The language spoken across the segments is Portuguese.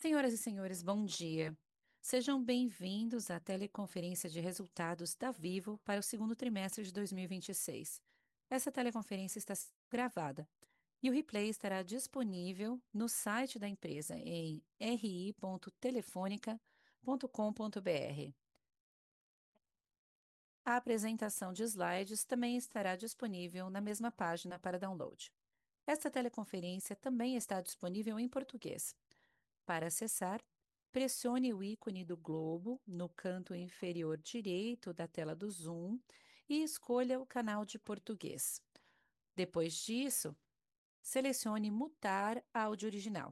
Senhoras e senhores, bom dia. Sejam bem-vindos à teleconferência de resultados da Vivo para o segundo trimestre de 2026. Essa teleconferência está sendo gravada e o replay estará disponível no site da empresa em ri.telefonica.com.br. A apresentação de slides também estará disponível na mesma página para download. Esta teleconferência também está disponível em português. Para acessar, pressione o ícone do globo no canto inferior direito da tela do Zoom e escolha o canal de português. Depois disso, selecione Mutar áudio original.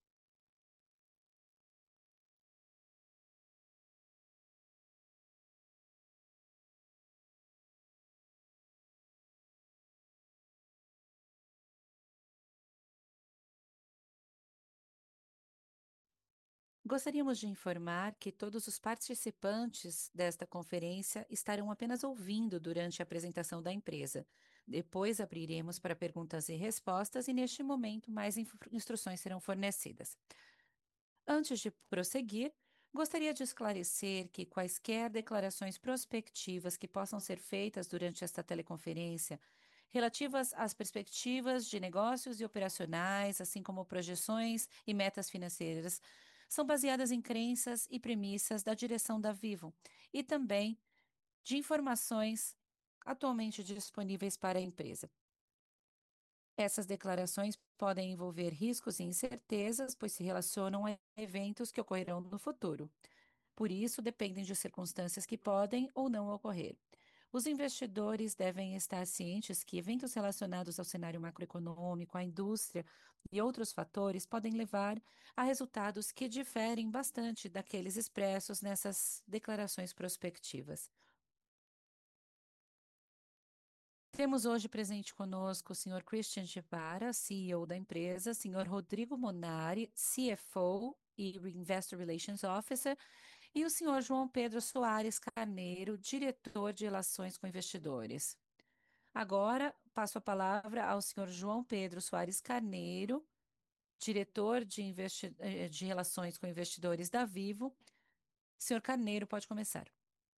Gostaríamos de informar que todos os participantes desta conferência estarão apenas ouvindo durante a apresentação da empresa. Depois abriremos para perguntas e respostas e, neste momento, mais instruções serão fornecidas. Antes de prosseguir, gostaria de esclarecer que quaisquer declarações prospectivas que possam ser feitas durante esta teleconferência, relativas às perspectivas de negócios e operacionais, assim como projeções e metas financeiras, são baseadas em crenças e premissas da direção da Vivo e também de informações atualmente disponíveis para a empresa. Essas declarações podem envolver riscos e incertezas, pois se relacionam a eventos que ocorrerão no futuro. Por isso, dependem de circunstâncias que podem ou não ocorrer. Os investidores devem estar cientes que eventos relacionados ao cenário macroeconômico, à indústria e outros fatores podem levar a resultados que diferem bastante daqueles expressos nessas declarações prospectivas. Temos hoje presente conosco o senhor Christian Gebara, CEO da empresa, senhor Rodrigo Monari, CFO e Investor Relations Officer, e o senhor João Pedro Soares Carneiro, diretor de Relações com Investidores. Agora, passo a palavra ao senhor João Pedro Soares Carneiro, diretor de Relações com Investidores da Vivo. Senhor Carneiro, pode começar.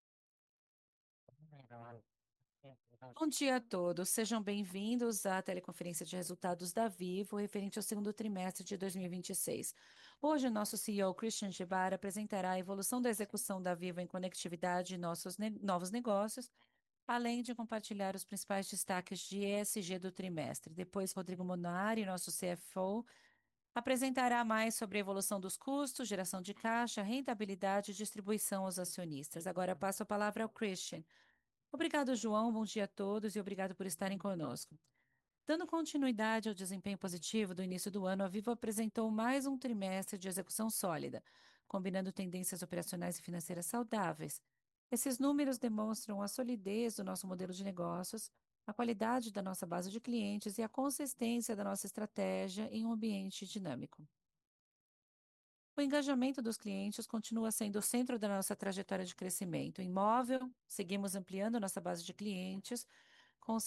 Bom dia a todos, sejam bem-vindos à teleconferência de resultados da Vivo, referente ao segundo trimestre de 2026. Hoje, o nosso CEO, Christian Gebara, apresentará a evolução da execução da Vivo em conectividade e novos negócios, além de compartilhar os principais destaques de ESG do trimestre. Depois, Rodrigo Monari, nosso CFO, apresentará mais sobre a evolução dos custos, geração de caixa, rentabilidade e distribuição aos acionistas. Agora passo a palavra ao Christian. Obrigado, João. Bom dia a todos e obrigado por estarem conosco. Dando continuidade ao desempenho positivo do início do ano, a Vivo apresentou mais um trimestre de execução sólida, combinando tendências operacionais e financeiras saudáveis. Esses números demonstram a solidez do nosso modelo de negócios, a qualidade da nossa base de clientes e a consistência da nossa estratégia em um ambiente dinâmico. O engajamento dos clientes continua sendo o centro da nossa trajetória de crescimento. Em móvel, seguimos ampliando nossa base de clientes, com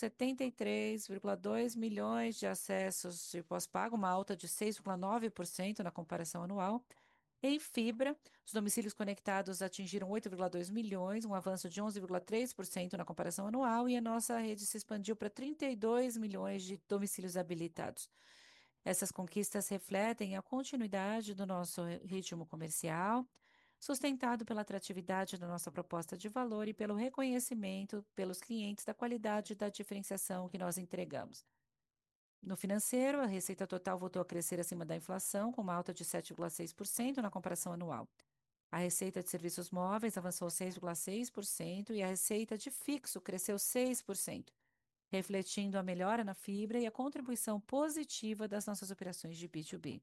73,2 milhões de acessos de pós-pago, uma alta de 6,9% na comparação anual. Em fibra, os domicílios conectados atingiram 8,2 milhões, um avanço de 11,3% na comparação anual, e a nossa rede se expandiu para 32 milhões de domicílios habilitados. Essas conquistas refletem a continuidade do nosso ritmo comercial, sustentado pela atratividade da nossa proposta de valor e pelo reconhecimento pelos clientes da qualidade e da diferenciação que nós entregamos. No financeiro, a receita total voltou a crescer acima da inflação, com uma alta de 7,6% na comparação anual. A receita de serviços móveis avançou 6,6% e a receita de fixo cresceu 6%, refletindo a melhora na fibra e a contribuição positiva das nossas operações de B2B.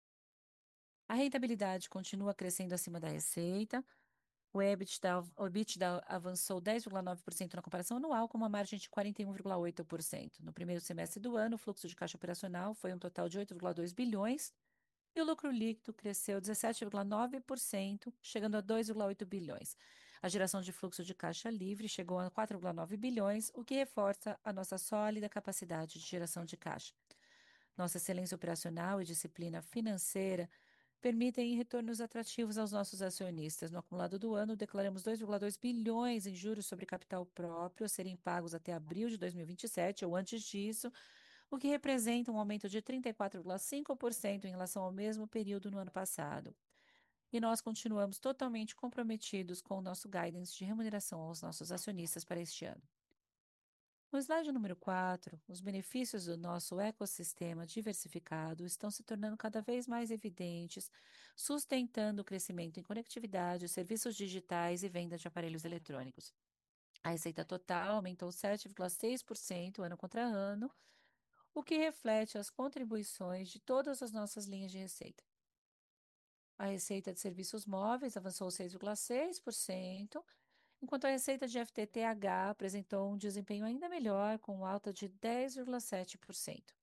A rentabilidade continua crescendo acima da receita. O EBITDA avançou 10,9% na comparação anual, com uma margem de 41,8%. No primeiro semestre do ano, o fluxo de caixa operacional foi um total de 8,2 bilhões e o lucro líquido cresceu 17,9%, chegando a 2,8 bilhões. A geração de fluxo de caixa livre chegou a 4,9 bilhões, o que reforça a nossa sólida capacidade de geração de caixa. Nossa excelência operacional e disciplina financeira permitem retornos atrativos aos nossos acionistas. No acumulado do ano, declaramos 2,2 bilhões em juros sobre capital próprio a serem pagos até abril de 2027 ou antes disso, o que representa um aumento de 34,5% em relação ao mesmo período no ano passado. E nós continuamos totalmente comprometidos com o nosso guidance de remuneração aos nossos acionistas para este ano. No slide número 4, os benefícios do nosso ecossistema diversificado estão se tornando cada vez mais evidentes, sustentando o crescimento em conectividade, serviços digitais e venda de aparelhos eletrônicos. A receita total aumentou 7,6% ano contra ano, o que reflete as contribuições de todas as nossas linhas de receita. A receita de serviços móveis avançou 6,6%, enquanto a receita de FTTH apresentou um desempenho ainda melhor, com alta de 10,7%.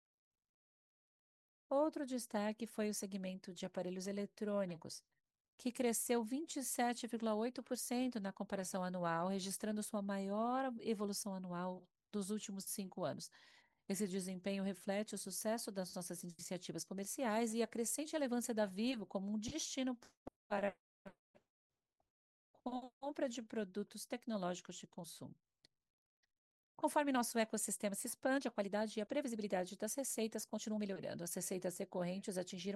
Outro destaque foi o segmento de aparelhos eletrônicos, que cresceu 27,8% na comparação anual, registrando sua maior evolução anual dos últimos 5 anos. Esse desempenho reflete o sucesso das nossas iniciativas comerciais e a crescente relevância da Vivo como um destino para a compra de produtos tecnológicos de consumo. Conforme nosso ecossistema se expande, a qualidade e a previsibilidade das receitas continuam melhorando. As receitas recorrentes atingiram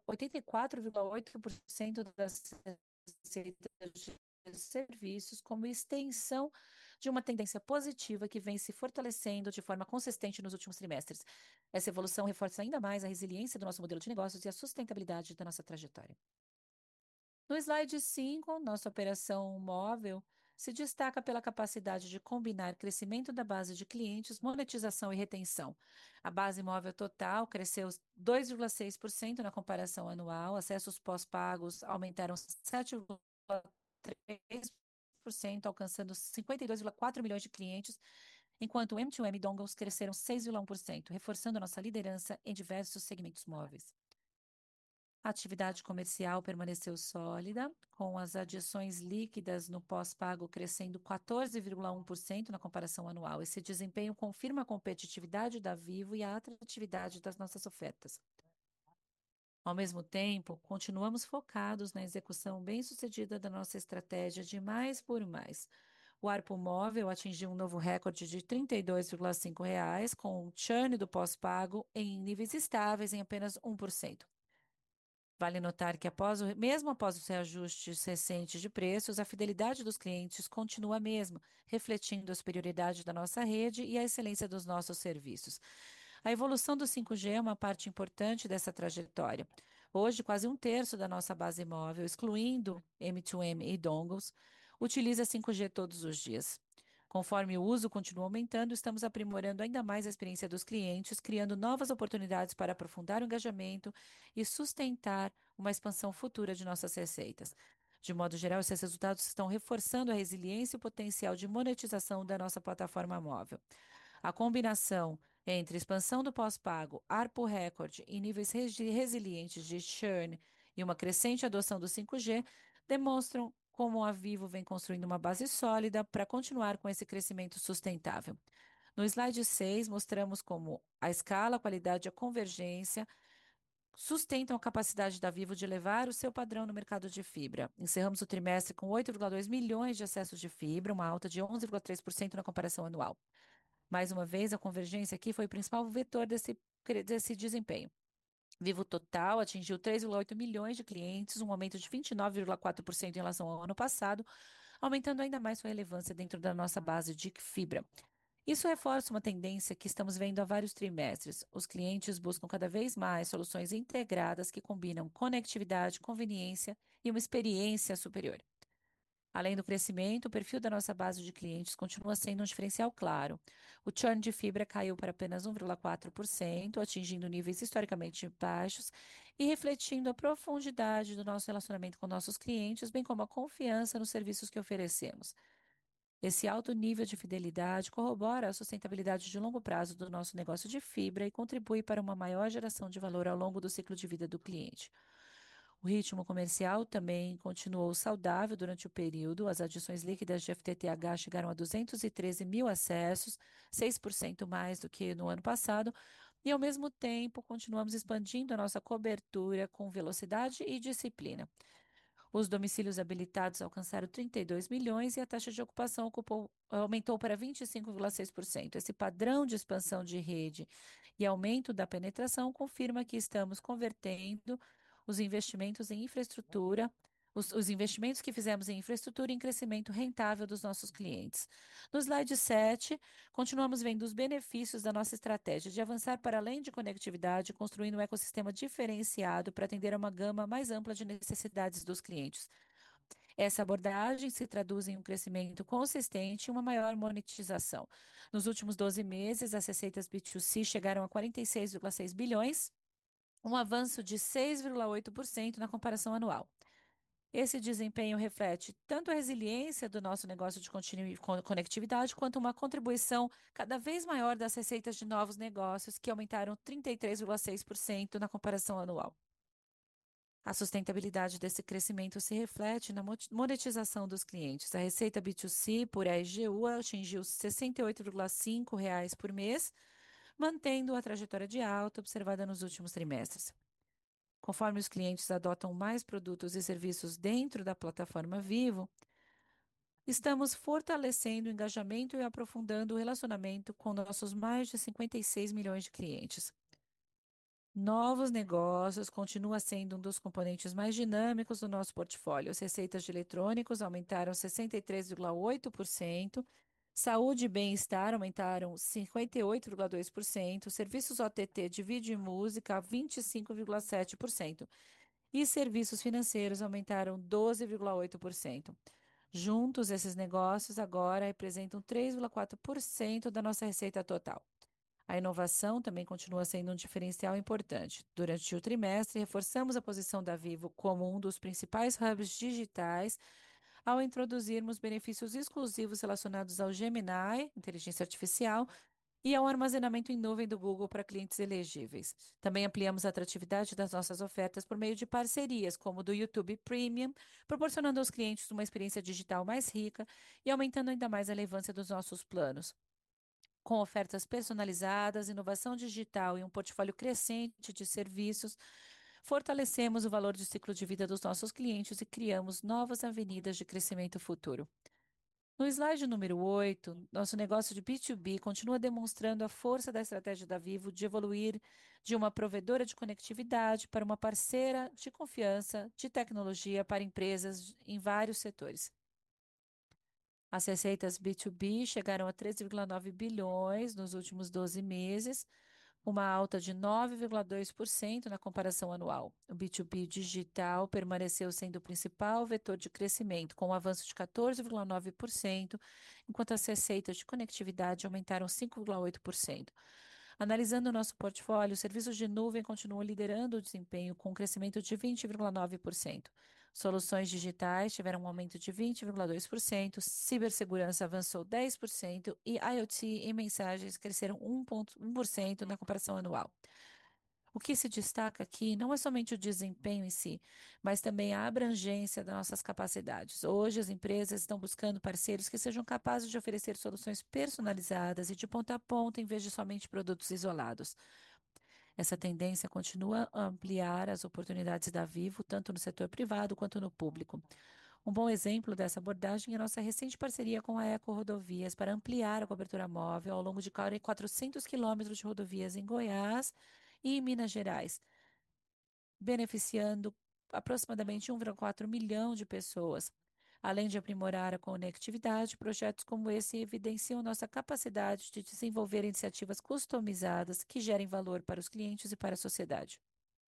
84,8% das receitas de serviços, como extensão de uma tendência positiva que vem se fortalecendo de forma consistente nos últimos trimestres. Essa evolução reforça ainda mais a resiliência do nosso modelo de negócios e a sustentabilidade da nossa trajetória. No slide 5, nossa operação móvel se destaca pela capacidade de combinar crescimento da base de clientes, monetização e retenção. A base móvel total cresceu 2,6% na comparação anual, acessos pós-pagos aumentaram 7,3%, alcançando 52,4 milhões de clientes, enquanto o M2M dongles cresceram 6,1%, reforçando nossa liderança em diversos segmentos móveis. A atividade comercial permaneceu sólida, com as adições líquidas no pós-pago crescendo 14,1% na comparação anual. Esse desempenho confirma a competitividade da Vivo e a atratividade das nossas ofertas. Ao mesmo tempo, continuamos focados na execução bem-sucedida da nossa estratégia de mais por mais. O ARPU móvel atingiu um novo recorde de R$ 32,5, com o churn do pós-pago em níveis estáveis em apenas 1%. Vale notar que mesmo após os reajustes recentes de preços, a fidelidade dos clientes continua a mesma, refletindo a superioridade da nossa rede e a excelência dos nossos serviços. A evolução do 5G é uma parte importante dessa trajetória. Hoje, quase um terço da nossa base móvel, excluindo M2M e dongles, utiliza 5G todos os dias. Conforme o uso continua aumentando, estamos aprimorando ainda mais a experiência dos clientes, criando novas oportunidades para aprofundar o engajamento e sustentar uma expansão futura de nossas receitas. De modo geral, esses resultados estão reforçando a resiliência e o potencial de monetização da nossa plataforma móvel. A combinação entre expansão do pós-pago, ARPU recorde e níveis resilientes de churn e uma crescente adoção do 5G demonstram como a Vivo vem construindo uma base sólida para continuar com esse crescimento sustentável. No slide 6, mostramos como a escala, a qualidade e a convergência sustentam a capacidade da Vivo de elevar o seu padrão no mercado de fibra. Encerramos o trimestre com 8,2 milhões de acessos de fibra, uma alta de 11,3% na comparação anual. Mais uma vez, a convergência aqui foi o principal vetor desse desempenho. Vivo Total atingiu 3,8 milhões de clientes, um aumento de 29,4% em relação ao ano passado, aumentando ainda mais sua relevância dentro da nossa base de fibra. Isso reforça uma tendência que estamos vendo há vários trimestres. Os clientes buscam cada vez mais soluções integradas que combinam conectividade, conveniência e uma experiência superior. Além do crescimento, o perfil da nossa base de clientes continua sendo um diferencial claro. O churn de fibra caiu para apenas 1,4%, atingindo níveis historicamente baixos e refletindo a profundidade do nosso relacionamento com nossos clientes, bem como a confiança nos serviços que oferecemos. Esse alto nível de fidelidade corrobora a sustentabilidade de longo prazo do nosso negócio de fibra e contribui para uma maior geração de valor ao longo do ciclo de vida do cliente. O ritmo comercial também continuou saudável durante o período. As adições líquidas de FTTH chegaram a 213 mil acessos, 6% mais do que no ano passado, E, ao mesmo tempo, continuamos expandindo a nossa cobertura com velocidade e disciplina. Os domicílios habilitados alcançaram 32 milhões e a taxa de ocupação aumentou para 25,6%. Esse padrão de expansão de rede e aumento da penetração confirma que estamos convertendo os investimentos em infraestrutura, os investimentos que fizemos em infraestrutura em crescimento rentável dos nossos clientes. No slide 7, continuamos vendo os benefícios da nossa estratégia de avançar para além de conectividade, construindo um ecossistema diferenciado para atender a uma gama mais ampla de necessidades dos clientes. Essa abordagem se traduz em um crescimento consistente e uma maior monetização. Nos últimos 12 meses, as receitas B2C chegaram a 46,6 bilhões, um avanço de 6,8% na comparação anual. Esse desempenho reflete tanto a resiliência do nosso negócio de conectividade, quanto uma contribuição cada vez maior das receitas de novos negócios, que aumentaram 33,6% na comparação anual. A sustentabilidade desse crescimento se reflete na monetização dos clientes. A receita B2C por AGU atingiu R$ 68,5 por mês, mantendo a trajetória de alta observada nos últimos trimestres. Conforme os clientes adotam mais produtos e serviços dentro da plataforma Vivo, estamos fortalecendo o engajamento e aprofundando o relacionamento com nossos mais de 56 milhões de clientes. Novos negócios continua sendo um dos componentes mais dinâmicos do nosso portfólio. As receitas de eletrônicos aumentaram 63,8%, saúde e bem-estar aumentaram 58,2%, serviços OTT de vídeo e música 25,7% e serviços financeiros aumentaram 12,8%. Juntos, esses negócios agora representam 3,4% da nossa receita total. A inovação também continua sendo um diferencial importante. Durante o trimestre, reforçamos a posição da Vivo como um dos principais hubs digitais ao introduzirmos benefícios exclusivos relacionados ao Gemini, inteligência artificial, e ao armazenamento em nuvem do Google para clientes elegíveis. Também ampliamos a atratividade das nossas ofertas por meio de parcerias, como do YouTube Premium, proporcionando aos clientes uma experiência digital mais rica e aumentando ainda mais a relevância dos nossos planos. Com ofertas personalizadas, inovação digital e um portfólio crescente de serviços, fortalecemos o valor de ciclo de vida dos nossos clientes e criamos novas avenidas de crescimento futuro. No slide número 8, nosso negócio de B2B continua demonstrando a força da estratégia da Vivo de evoluir de uma provedora de conectividade para uma parceira de confiança de tecnologia para empresas em vários setores. As receitas B2B chegaram a 13,9 bilhões nos últimos 12 meses, uma alta de 9,2% na comparação anual. O B2B digital permaneceu sendo o principal vetor de crescimento, com um avanço de 14,9%, enquanto as receitas de conectividade aumentaram 5,8%. Analisando o nosso portfólio, os serviços de nuvem continuam liderando o desempenho, com um crescimento de 20,9%. Soluções digitais tiveram um aumento de 20,2%, cibersegurança avançou 10% e IoT e mensagens cresceram 1,1% na comparação anual. O que se destaca aqui não é somente o desempenho em si, mas também a abrangência das nossas capacidades. Hoje, as empresas estão buscando parceiros que sejam capazes de oferecer soluções personalizadas e de ponta a ponta, em vez de somente produtos isolados. Essa tendência continua a ampliar as oportunidades da Vivo, tanto no setor privado quanto no público. Um bom exemplo dessa abordagem é a nossa recente parceria com a Eco Rodovias para ampliar a cobertura móvel ao longo de 400 quilômetros de rodovias em Goiás e em Minas Gerais, beneficiando aproximadamente 1,4 milhão de pessoas. Além de aprimorar a conectividade, projetos como esse evidenciam nossa capacidade de desenvolver iniciativas customizadas que gerem valor para os clientes e para a sociedade.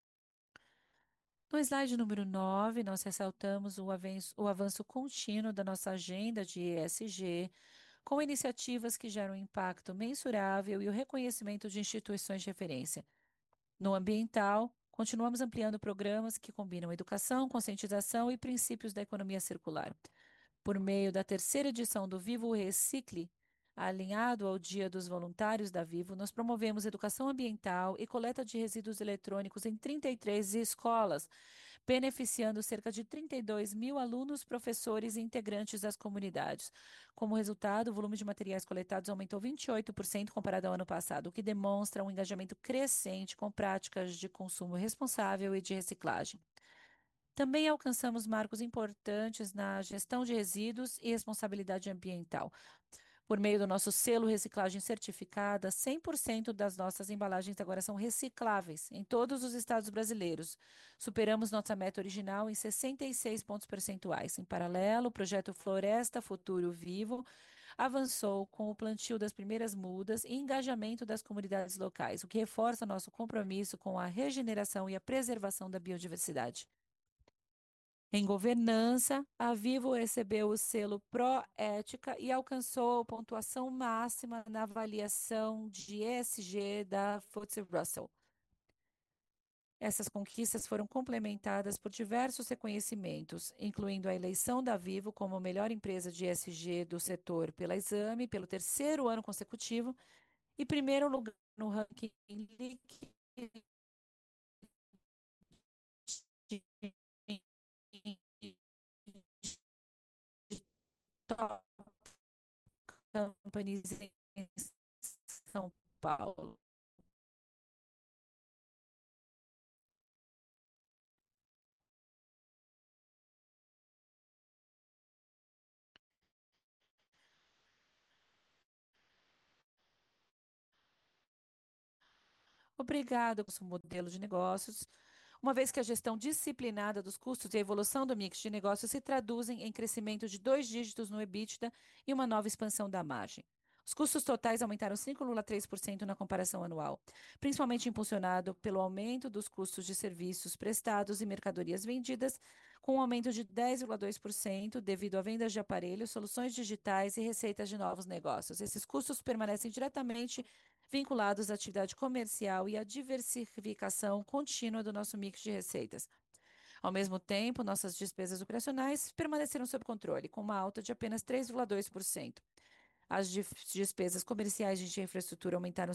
No slide número 9, nós ressaltamos o avanço contínuo da nossa agenda de ESG, com iniciativas que geram impacto mensurável e o reconhecimento de instituições de referência. No ambiental, continuamos ampliando programas que combinam educação, conscientização e princípios da economia circular. Por meio da terceira edição do Vivo Recicle, alinhado ao Dia dos Voluntários da Vivo, nós promovemos educação ambiental e coleta de resíduos eletrônicos em 33 escolas, beneficiando cerca de 32 mil alunos, professores e integrantes das comunidades. Como resultado, o volume de materiais coletados aumentou 28% comparado ao ano passado, o que demonstra um engajamento crescente com práticas de consumo responsável e de reciclagem. Também alcançamos marcos importantes na gestão de resíduos e responsabilidade ambiental. Por meio do nosso selo reciclagem certificada, 100% das nossas embalagens agora são recicláveis em todos os estados brasileiros. Superamos nossa meta original em 66 pontos percentuais. Em paralelo, o projeto Floresta Futuro Vivo avançou com o plantio das primeiras mudas e engajamento das comunidades locais, o que reforça nosso compromisso com a regeneração e a preservação da biodiversidade. Em governança, a Vivo recebeu o selo Pró-Ética e alcançou a pontuação máxima na avaliação de ESG da FTSE Russell. Essas conquistas foram complementadas por diversos reconhecimentos, incluindo a eleição da Vivo como a melhor empresa de ESG do setor pela Exame pelo terceiro ano consecutivo e primeiro lugar no ranking Liquid Top Companies em São Paulo. Obrigado por seu modelo de negócios, uma vez que a gestão disciplinada dos custos e a evolução do mix de negócios se traduzem em crescimento de 2 dígitos no EBITDA e uma nova expansão da margem. Os custos totais aumentaram 5,3% na comparação anual, principalmente impulsionado pelo aumento dos custos de serviços prestados e mercadorias vendidas, com um aumento de 10,2% devido a vendas de aparelhos, soluções digitais e receitas de novos negócios. Esses custos permanecem diretamente vinculados à atividade comercial e à diversificação contínua do nosso mix de receitas. Ao mesmo tempo, nossas despesas operacionais permaneceram sob controle, com uma alta de apenas 3,2%. As despesas comerciais de infraestrutura aumentaram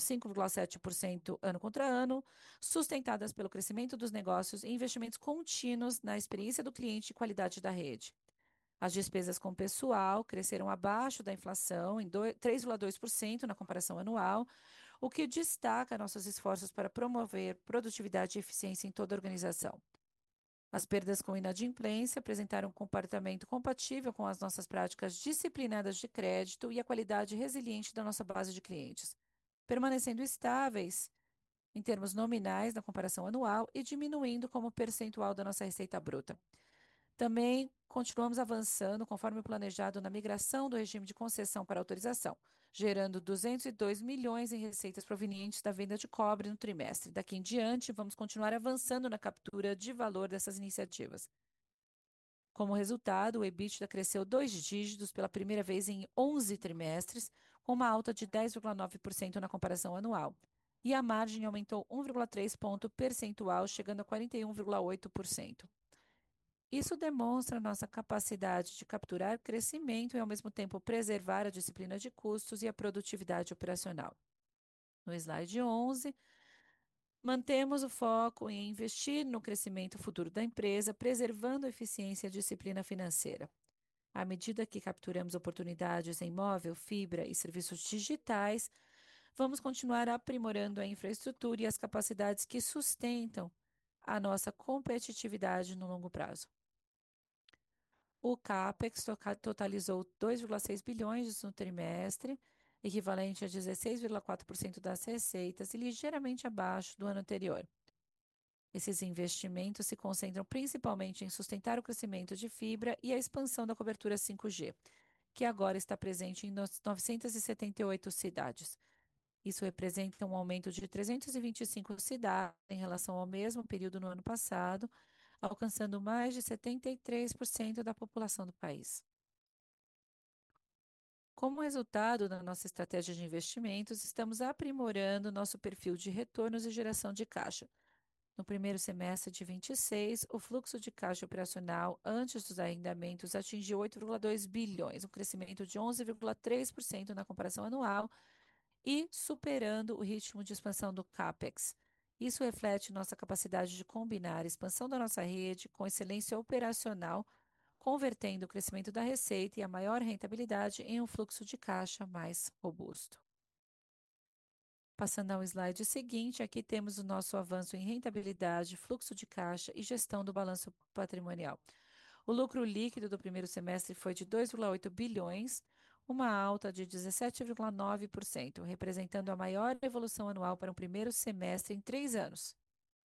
5,7% ano contra ano, sustentadas pelo crescimento dos negócios e investimentos contínuos na experiência do cliente e qualidade da rede. As despesas com pessoal cresceram abaixo da inflação, em 3,2% na comparação anual, o que destaca nossos esforços para promover produtividade e eficiência em toda a organização. As perdas com inadimplência apresentaram um comportamento compatível com as nossas práticas disciplinadas de crédito e a qualidade resiliente da nossa base de clientes, permanecendo estáveis em termos nominais na comparação anual e diminuindo como percentual da nossa receita bruta. Também continuamos avançando conforme planejado na migração do regime de concessão para autorização, gerando 202 milhões em receitas provenientes da venda de cobre no trimestre. Daqui em diante, vamos continuar avançando na captura de valor dessas iniciativas. Como resultado, o EBITDA cresceu 2 dígitos pela primeira vez em 11 trimestres, com uma alta de 10,9% na comparação anual. E a margem aumentou 1,3 ponto percentual, chegando a 41,8%. Isso demonstra nossa capacidade de capturar crescimento e, ao mesmo tempo, preservar a disciplina de custos e a produtividade operacional. No slide 11, mantemos o foco em investir no crescimento futuro da empresa, preservando a eficiência e a disciplina financeira. À medida que capturamos oportunidades em móvel, fibra e serviços digitais, vamos continuar aprimorando a infraestrutura e as capacidades que sustentam a nossa competitividade no longo prazo. O CAPEX totalizou 2,6 bilhões no trimestre, equivalente a 16,4% das receitas e ligeiramente abaixo do ano anterior. Esses investimentos se concentram principalmente em sustentar o crescimento de fibra e a expansão da cobertura 5G, que agora está presente em 978 cidades. Isso representa um aumento de 325 cidades em relação ao mesmo período no ano passado, alcançando mais de 73% da população do país. Como resultado da nossa estratégia de investimentos, estamos aprimorando nosso perfil de retornos e geração de caixa. No primeiro semestre de 26, o fluxo de caixa operacional antes dos arrendamentos atingiu 8,2 bilhões, um crescimento de 11,3% na comparação anual e superando o ritmo de expansão do CAPEX. Isso reflete nossa capacidade de combinar a expansão da nossa rede com excelência operacional, convertendo o crescimento da receita e a maior rentabilidade em um fluxo de caixa mais robusto. Passando ao slide seguinte, aqui temos o nosso avanço em rentabilidade, fluxo de caixa e gestão do balanço patrimonial. O lucro líquido do primeiro semestre foi de 2,8 bilhões, uma alta de 17,9%, representando a maior evolução anual para um primeiro semestre em 3 anos.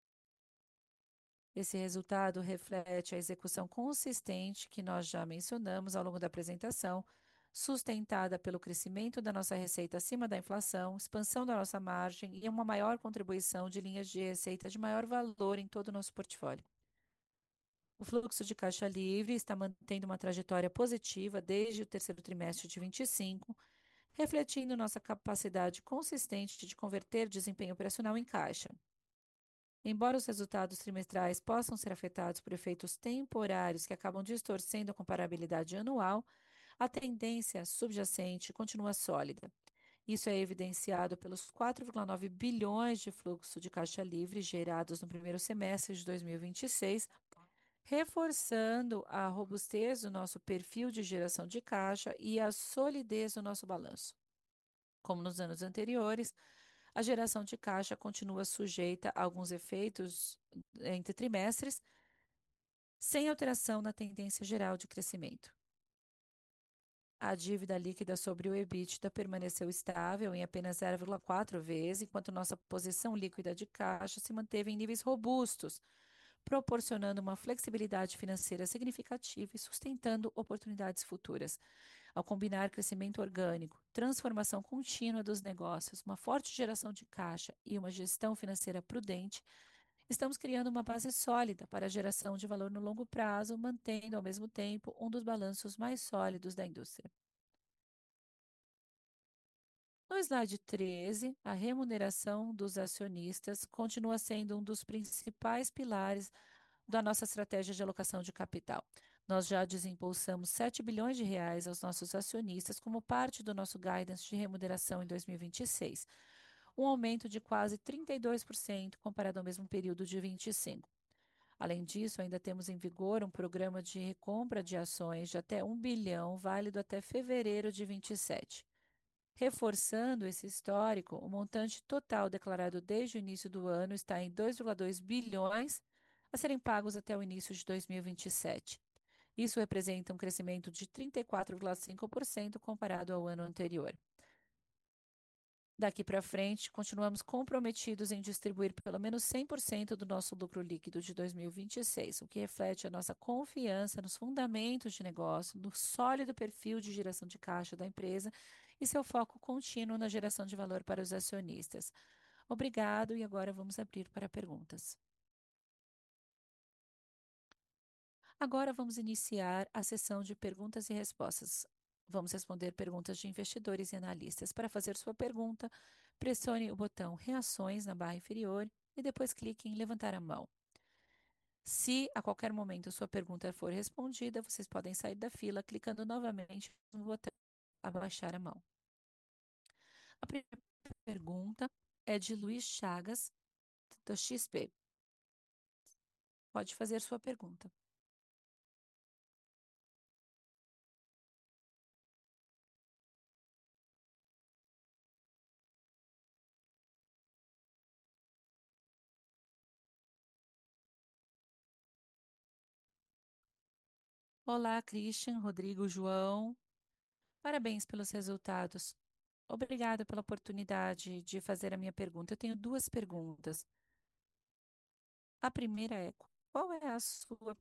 Esse resultado reflete a execução consistente que nós já mencionamos ao longo da apresentação, sustentada pelo crescimento da nossa receita acima da inflação, expansão da nossa margem e uma maior contribuição de linhas de receita de maior valor em todo o nosso portfólio. O fluxo de caixa livre está mantendo uma trajetória positiva desde o terceiro trimestre de 25, refletindo nossa capacidade consistente de converter desempenho operacional em caixa. Embora os resultados trimestrais possam ser afetados por efeitos temporários que acabam distorcendo a comparabilidade anual, a tendência subjacente continua sólida. Isso é evidenciado pelos 4,9 bilhões de fluxo de caixa livre gerados no primeiro semestre de 2026, reforçando a robustez do nosso perfil de geração de caixa e a solidez do nosso balanço. Como nos anos anteriores, a geração de caixa continua sujeita a alguns efeitos entre trimestres, sem alteração na tendência geral de crescimento. A dívida líquida sobre o EBITDA permaneceu estável em apenas 0,4 vezes, enquanto nossa posição líquida de caixa se manteve em níveis robustos, proporcionando uma flexibilidade financeira significativa e sustentando oportunidades futuras. Ao combinar crescimento orgânico, transformação contínua dos negócios, uma forte geração de caixa e uma gestão financeira prudente, estamos criando uma base sólida para a geração de valor no longo prazo, mantendo ao mesmo tempo um dos balanços mais sólidos da indústria. No slide 13, a remuneração dos acionistas continua sendo um dos principais pilares da nossa estratégia de alocação de capital. Nós já desembolsamos 7 bilhões de reais aos nossos acionistas como parte do nosso guidance de remuneração em 2026, um aumento de quase 32% comparado ao mesmo período de 25. Além disso, ainda temos em vigor um programa de recompra de ações de até 1 bilhão, válido até fevereiro de 27. Reforçando esse histórico, o montante total declarado desde o início do ano está em 2,2 bilhões a serem pagos até o início de 2027. Isso representa um crescimento de 34,5% comparado ao ano anterior. Daqui para frente, continuamos comprometidos em distribuir pelo menos 100% do nosso lucro líquido de 2026, o que reflete a nossa confiança nos fundamentos de negócio, no sólido perfil de geração de caixa da empresa e seu foco contínuo na geração de valor para os acionistas. Obrigado e agora vamos abrir para perguntas. Agora vamos iniciar a sessão de perguntas e respostas. Vamos responder perguntas de investidores e analistas. Para fazer sua pergunta, pressione o botão Reações na barra inferior e depois clique em Levantar a mão. Se a qualquer momento sua pergunta for respondida, vocês podem sair da fila clicando novamente no botão Abaixar a mão. A primeira pergunta é de Luiz Chagas, do XP. Pode fazer sua pergunta. Olá, Christian, Rodrigo, João. Parabéns pelos resultados. Obrigada pela oportunidade de fazer a minha pergunta. Eu tenho duas perguntas. A primeira é: qual é a sua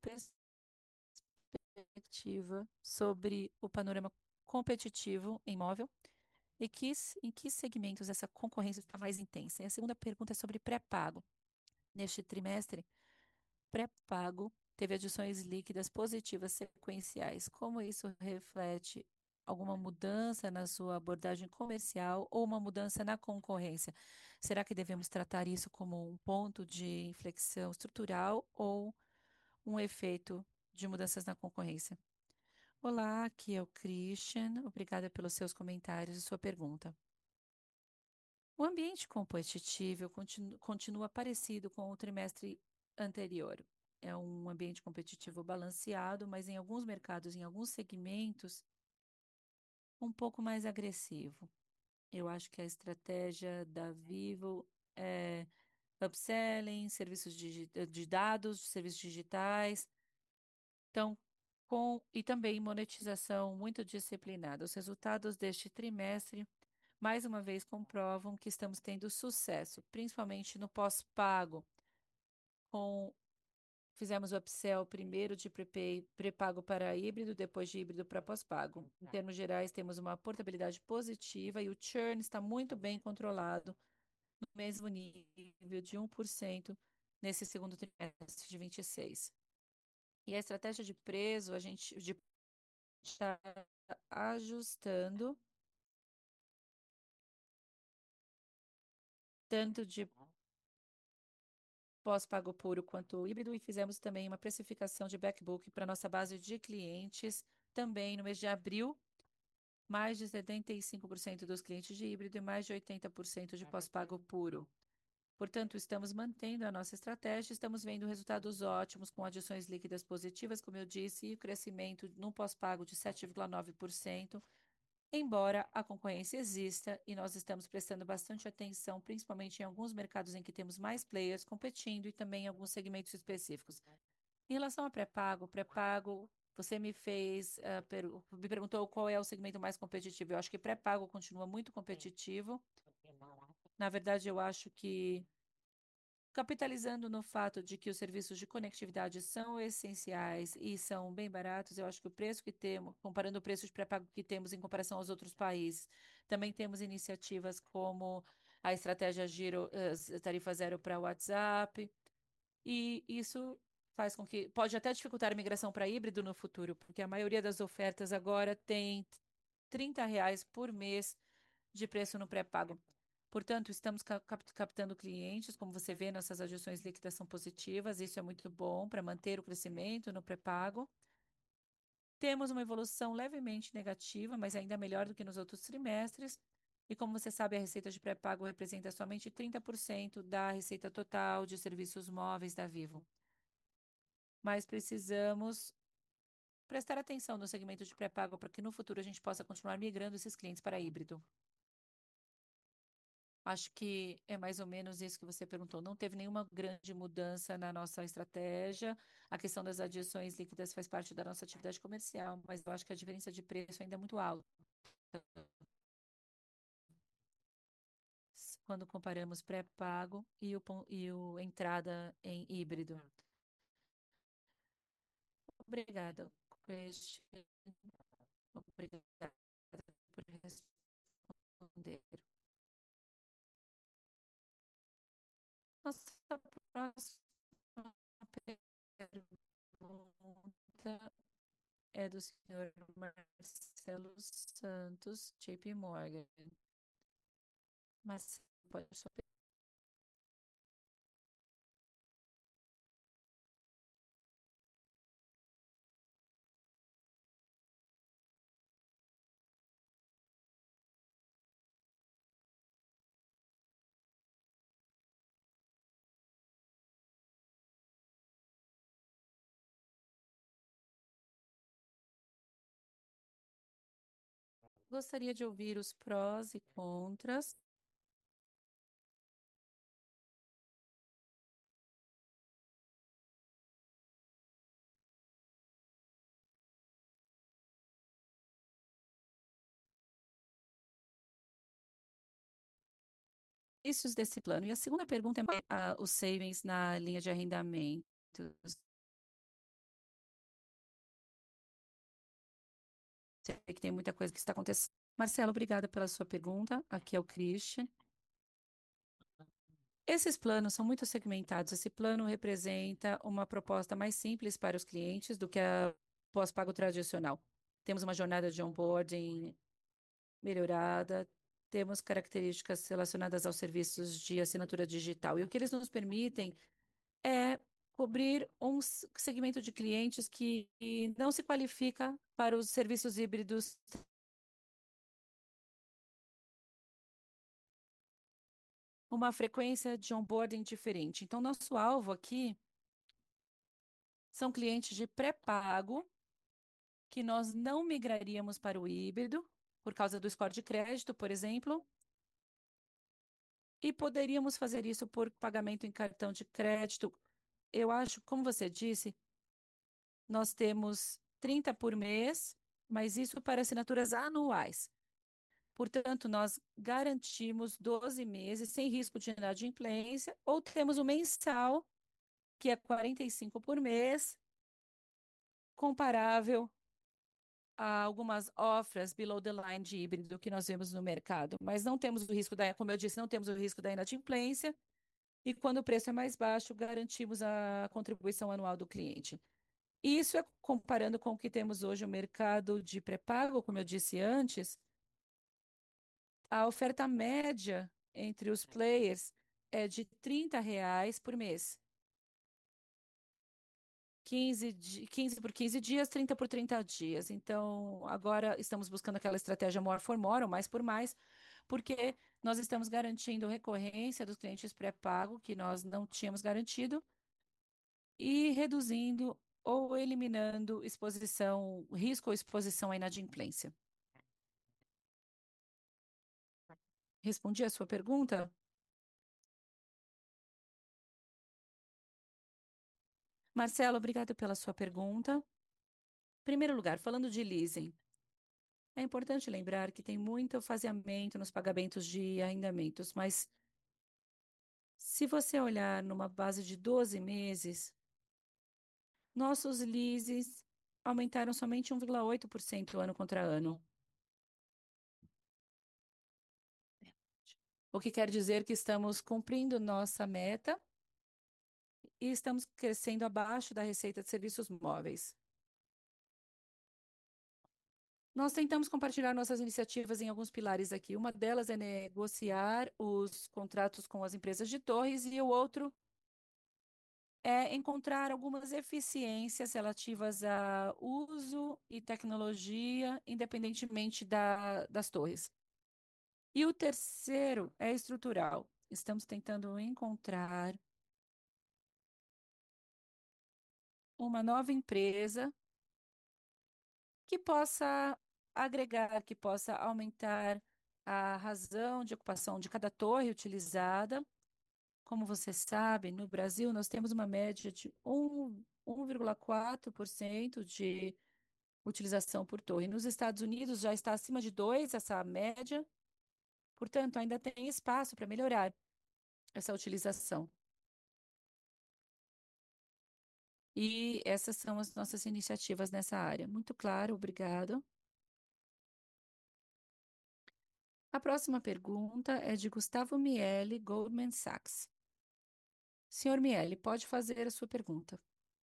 perspectiva sobre o panorama competitivo em móvel e em que segmentos essa concorrência está mais intensa? E a segunda pergunta é sobre pré-pago. Neste trimestre, pré-pago teve adições líquidas positivas sequenciais. Como isso reflete alguma mudança na sua abordagem comercial ou uma mudança na concorrência? Será que devemos tratar isso como um ponto de inflexão estrutural ou um efeito de mudanças na concorrência? Olá, aqui é o Christian. Obrigada pelos seus comentários e sua pergunta. O ambiente competitivo continua parecido com o trimestre anterior. É um ambiente competitivo balanceado, mas em alguns mercados, em alguns segmentos, um pouco mais agressivo. Eu acho que a estratégia da Vivo é upselling, serviços de dados, serviços digitais, então, e também monetização muito disciplinada. Os resultados deste trimestre, mais uma vez, comprovam que estamos tendo sucesso, principalmente no pós-pago. Com, fizemos o upsell primeiro de pré-pago para híbrido, depois de híbrido para pós-pago. Em termos gerais, temos uma portabilidade positiva e o churn está muito bem controlado, no mesmo nível de 1% nesse segundo trimestre de 26. E a estratégia de preço, a gente está ajustando tanto de pós-pago puro quanto híbrido e fizemos também uma precificação de backbook para nossa base de clientes também no mês de abril. Mais de 75% dos clientes de híbrido e mais de 80% de pós-pago puro. Portanto, estamos mantendo a nossa estratégia, estamos vendo resultados ótimos com adições líquidas positivas, como eu disse, e o crescimento no pós-pago de 7,9%, embora a concorrência exista e nós estamos prestando bastante atenção, principalmente em alguns mercados em que temos mais players competindo e também em alguns segmentos específicos. Em relação a pré-pago, você me perguntou qual é o segmento mais competitivo. Eu acho que pré-pago continua muito competitivo. Na verdade, eu acho que capitalizando no fato de que os serviços de conectividade são essenciais e são bem baratos, eu acho que o preço que temos, comparando o preço de pré-pago que temos em comparação aos outros países, também temos iniciativas como a estratégia Giro, tarifa zero para WhatsApp, e isso faz com que pode até dificultar a migração para híbrido no futuro, porque a maioria das ofertas agora tem R$ 30 por mês de preço no pré-pago. Portanto, estamos captando clientes, como você vê, nossas adições líquidas são positivas, isso é muito bom para manter o crescimento no pré-pago. Temos uma evolução levemente negativa, mas ainda melhor do que nos outros trimestres. E como você sabe, a receita de pré-pago representa somente 30% da receita total de serviços móveis da Vivo. Mas precisamos prestar atenção no segmento de pré-pago para que no futuro a gente possa continuar migrando esses clientes para híbrido. Acho que é mais ou menos isso que você perguntou. Não teve nenhuma grande mudança na nossa estratégia. A questão das adições líquidas faz parte da nossa atividade comercial, mas eu acho que a diferença de preço ainda é muito alta quando comparamos pré-pago e o entrada em híbrido. Obrigada, Christian. Obrigada por responder. Nossa próxima pergunta é do senhor Marcelo Santos, JP Morgan. Mas pode só gostaria de ouvir os prós e contras. Isso desse plano. E a segunda pergunta é os savings na linha de arrendamentos. Sei que tem muita coisa que está acontecendo. Marcelo, obrigada pela sua pergunta. Aqui é o Christian. Esses planos são muito segmentados. Esse plano representa uma proposta mais simples para os clientes do que a pós-pago tradicional. Temos uma jornada de onboarding melhorada, temos características relacionadas aos serviços de assinatura digital. E o que eles nos permitem é cobrir um segmento de clientes que não se qualifica para os serviços híbridos uma frequência de onboarding diferente. Então, nosso alvo aqui são clientes de pré-pago que nós não migraríamos para o híbrido, por causa do score de crédito, por exemplo, e poderíamos fazer isso por pagamento em cartão de crédito. Eu acho, como você disse, nós temos 30 por mês, mas isso para assinaturas anuais. Portanto, nós garantimos 12 meses sem risco de inadimplência, ou temos o mensal, que é 45 por mês, comparável a algumas offers below the line de híbrido que nós vemos no mercado. Mas não temos o risco da, como eu disse, não temos o risco da inadimplência, e quando o preço é mais baixo, garantimos a contribuição anual do cliente. Isso é comparando com o que temos hoje no mercado de pré-pago, como eu disse antes, a oferta média entre os players é de R$ 30 por mês. 15 por 15 dias, 30 por 30 dias. Então, agora estamos buscando aquela estratégia more for more, ou mais por mais, porque nós estamos garantindo recorrência dos clientes pré-pago, que nós não tínhamos garantido, e reduzindo ou eliminando exposição, risco ou exposição à inadimplência. Respondi a sua pergunta? Marcelo, obrigado pela sua pergunta. Em primeiro lugar, falando de leasing, é importante lembrar que tem muito faseamento nos pagamentos de arrendamentos, mas se você olhar numa base de 12 meses, nossos leases aumentaram somente 1,8% ano contra ano. O que quer dizer que estamos cumprindo nossa meta e estamos crescendo abaixo da receita de serviços móveis. Nós tentamos compartilhar nossas iniciativas em alguns pilares aqui. Uma delas é negociar os contratos com as empresas de torres e o outro é encontrar algumas eficiências relativas a uso e tecnologia, independentemente das torres. E o terceiro é estrutural. Estamos tentando encontrar uma nova empresa que possa agregar, que possa aumentar a razão de ocupação de cada torre utilizada. Como você sabe, no Brasil nós temos uma média de 1,4% de utilização por torre. Nos Estados Unidos já está acima de 2 essa média, portanto, ainda tem espaço para melhorar essa utilização. E essas são as nossas iniciativas nessa área. Muito claro, obrigado. A próxima pergunta é de Gustavo Miele, Goldman Sachs. Senhor Miele, pode fazer a sua pergunta.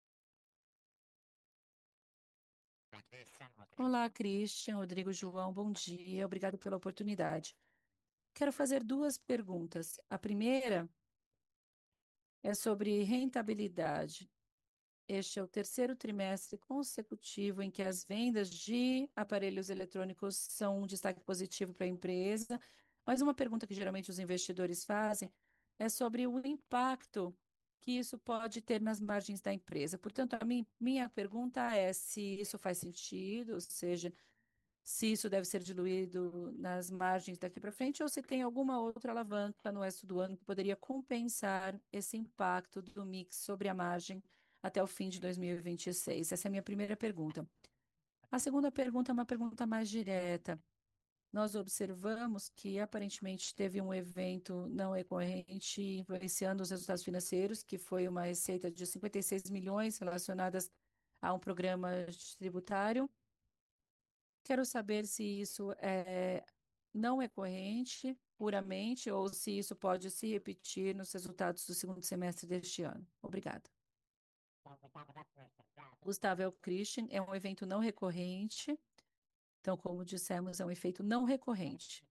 Olá, Christian, Rodrigo, João, bom dia, obrigado pela oportunidade. Quero fazer duas perguntas. A primeira é sobre rentabilidade. Este é o terceiro trimestre consecutivo em que as vendas de aparelhos eletrônicos são um destaque positivo para a empresa. Mas uma pergunta que geralmente os investidores fazem é sobre o impacto que isso pode ter nas margens da empresa. Portanto, a minha pergunta é se isso faz sentido, ou seja, se isso deve ser diluído nas margens daqui para frente, ou se tem alguma outra alavanca no resto do ano que poderia compensar esse impacto do mix sobre a margem até o fim de 2026. Essa é a minha primeira pergunta. A segunda pergunta é uma pergunta mais direta. Nós observamos que aparentemente teve um evento não recorrente influenciando os resultados financeiros, que foi uma receita de 56 milhões relacionadas a um programa tributário. Quero saber se isso não é corrente puramente ou se isso pode se repetir nos resultados do segundo semestre deste ano. Obrigada. Gustavo é o Christian, é um evento não recorrente. Então, como dissemos, é um efeito não recorrente.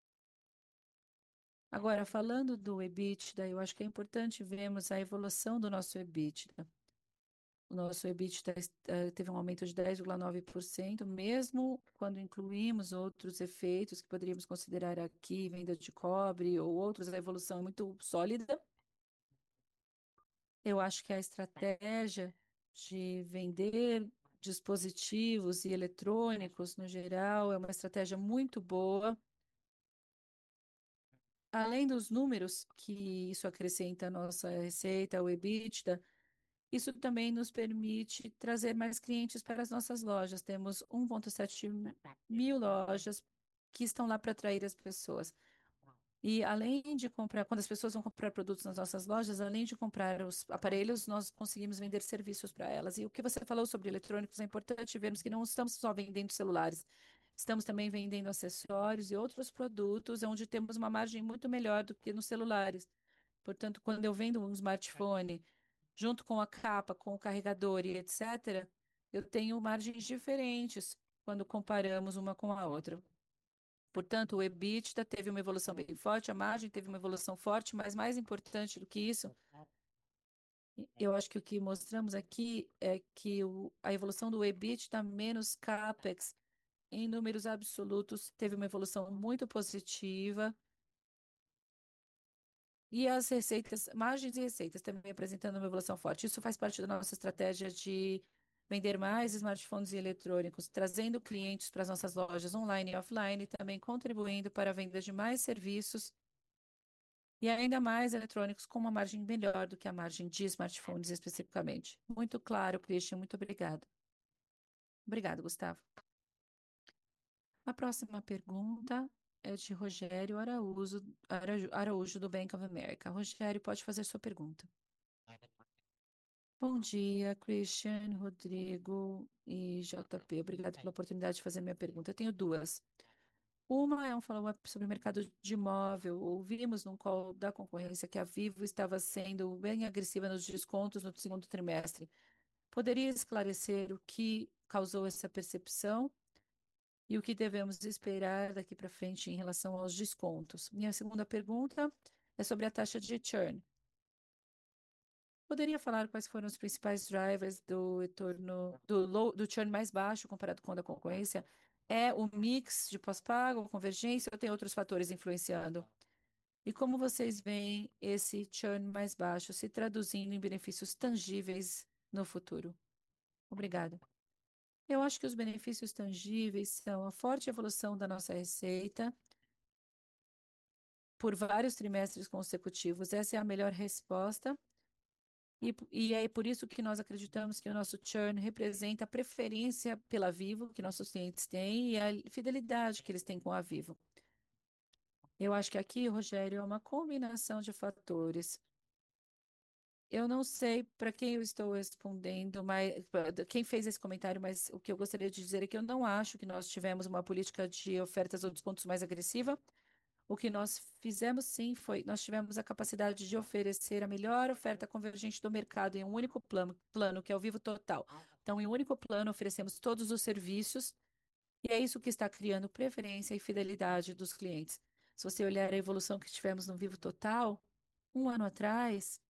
Agora, falando do EBITDA, eu acho que é importante vermos a evolução do nosso EBITDA. O nosso EBITDA teve um aumento de 10,9%, mesmo quando incluímos outros efeitos que poderíamos considerar aqui, venda de cobre ou outros, a evolução é muito sólida. Eu acho que a estratégia de vender dispositivos e eletrônicos, no geral, é uma estratégia muito boa. Além dos números que isso acrescenta à nossa receita, o EBITDA, isso também nos permite trazer mais clientes para as nossas lojas. Temos 1,7 mil lojas que estão lá para atrair as pessoas. E além de comprar, quando as pessoas vão comprar produtos nas nossas lojas, além de comprar os aparelhos, nós conseguimos vender serviços para elas. E o que você falou sobre eletrônicos é importante vermos que não estamos só vendendo celulares, estamos também vendendo acessórios e outros produtos, onde temos uma margem muito melhor do que nos celulares. Portanto, quando eu vendo um smartphone, junto com a capa, com o carregador e etc., eu tenho margens diferentes quando comparamos uma com a outra. Portanto, o EBITDA teve uma evolução bem forte, a margem teve uma evolução forte, mas mais importante do que isso, eu acho que o que mostramos aqui é que a evolução do EBITDA menos CAPEX em números absolutos teve uma evolução muito positiva. E as receitas, margens e receitas também apresentando uma evolução forte. Isso faz parte da nossa estratégia de vender mais smartphones e eletrônicos, trazendo clientes para as nossas lojas online e offline, e também contribuindo para a venda de mais serviços e ainda mais eletrônicos com uma margem melhor do que a margem de smartphones especificamente. Muito claro, Christian, muito obrigado. Obrigado, Gustavo. A próxima pergunta é de Rogério Araújo, do Bank of America. Rogério, pode fazer sua pergunta. Bom dia, Christian, Rodrigo e JP. Obrigado pela oportunidade de fazer minha pergunta. Eu tenho duas. Uma é um follow-up sobre o mercado de imóvel. Ouvimos num call da concorrência que a Vivo estava sendo bem agressiva nos descontos no segundo trimestre. Poderia esclarecer o que causou essa percepção e o que devemos esperar daqui para frente em relação aos descontos? Minha segunda pergunta é sobre a taxa de churn. Poderia falar quais foram os principais drivers do retorno do churn mais baixo comparado com o da concorrência? É o mix de pós-pago, convergência ou tem outros fatores influenciando? E como vocês veem esse churn mais baixo se traduzindo em benefícios tangíveis no futuro? Obrigada. Eu acho que os benefícios tangíveis são a forte evolução da nossa receita por vários trimestres consecutivos. Essa é a melhor resposta. E é por isso que nós acreditamos que o nosso churn representa a preferência pela Vivo que nossos clientes têm e a fidelidade que eles têm com a Vivo. Eu acho que aqui, Rogério, é uma combinação de fatores. Eu não sei para quem eu estou respondendo, mas quem fez esse comentário, mas o que eu gostaria de dizer é que eu não acho que nós tivemos uma política de ofertas ou descontos mais agressiva. O que nós fizemos sim foi, nós tivemos a capacidade de oferecer a melhor oferta convergente do mercado em um único plano, que é o Vivo Total. Então, em um único plano, oferecemos todos os serviços e é isso que está criando preferência e fidelidade dos clientes. Se você olhar a evolução que tivemos no Vivo Total, um ano atrás,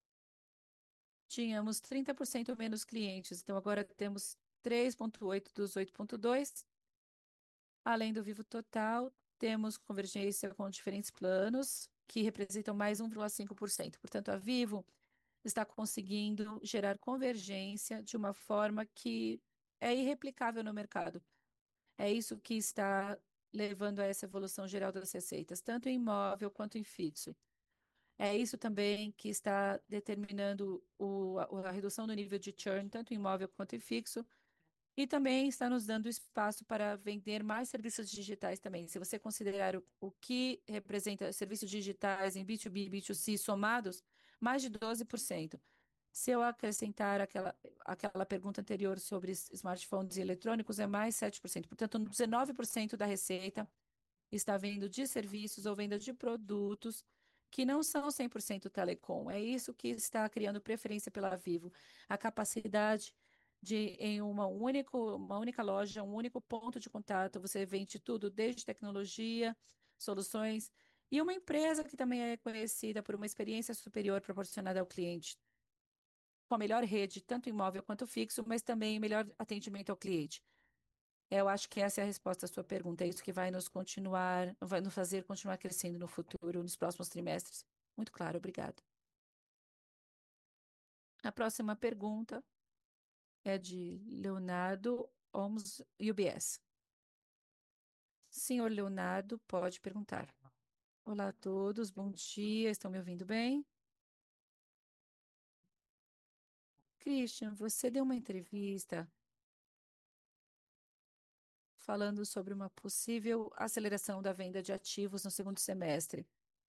tínhamos 30% menos clientes, então agora temos 3,8 dos 8,2. Além do Vivo Total, temos convergência com diferentes planos, que representam mais 1,5%. Portanto, a Vivo está conseguindo gerar convergência de uma forma que é irreplicável no mercado. É isso que está levando a essa evolução geral das receitas, tanto em imóvel quanto em fixo. É isso também que está determinando a redução do nível de churn, tanto em imóvel quanto em fixo, e também está nos dando espaço para vender mais serviços digitais também. Se você considerar o que representa serviços digitais em B2B e B2C somados, mais de 12%. Se eu acrescentar aquela pergunta anterior sobre smartphones e eletrônicos, é mais 7%. Portanto, 19% da receita está vindo de serviços ou venda de produtos que não são 100% telecom. É isso que está criando preferência pela Vivo. A capacidade de, em uma única loja, um único ponto de contato, você vende tudo, desde tecnologia, soluções, e uma empresa que também é conhecida por uma experiência superior proporcionada ao cliente. com a melhor rede, tanto imóvel quanto fixo, mas também melhor atendimento ao cliente. Eu acho que essa é a resposta à sua pergunta. É isso que vai nos fazer continuar crescendo no futuro, nos próximos trimestres. Muito claro, obrigado. A próxima pergunta é de Leonardo Holmes, UBS. Senhor Leonardo, pode perguntar. Olá a todos, bom dia, estão me ouvindo bem? Christian, você deu uma entrevista falando sobre uma possível aceleração da venda de ativos no segundo semestre.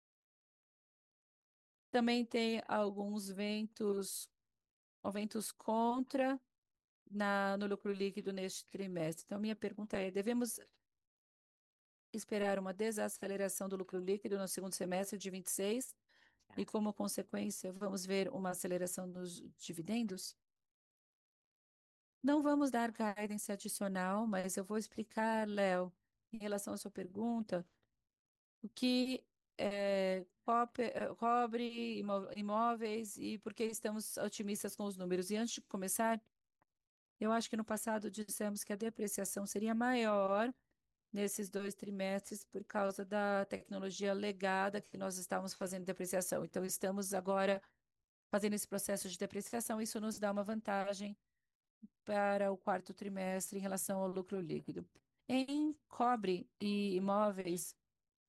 Também tem alguns ventos contra no lucro líquido neste trimestre. Então, minha pergunta é: devemos esperar uma desaceleração do lucro líquido no segundo semestre de 26 e, como consequência, vamos ver uma aceleração dos dividendos? Não vamos dar guidance adicional, mas eu vou explicar, Léo, em relação à sua pergunta, o que cobre imóveis e por que estamos otimistas com os números. E antes de começar, eu acho que no passado dissemos que a depreciação seria maior nesses 2 trimestres por causa da tecnologia legada que nós estávamos fazendo depreciação. Então, estamos agora fazendo esse processo de depreciação. Isso nos dá uma vantagem para o quarto trimestre em relação ao lucro líquido. Em cobre e imóveis,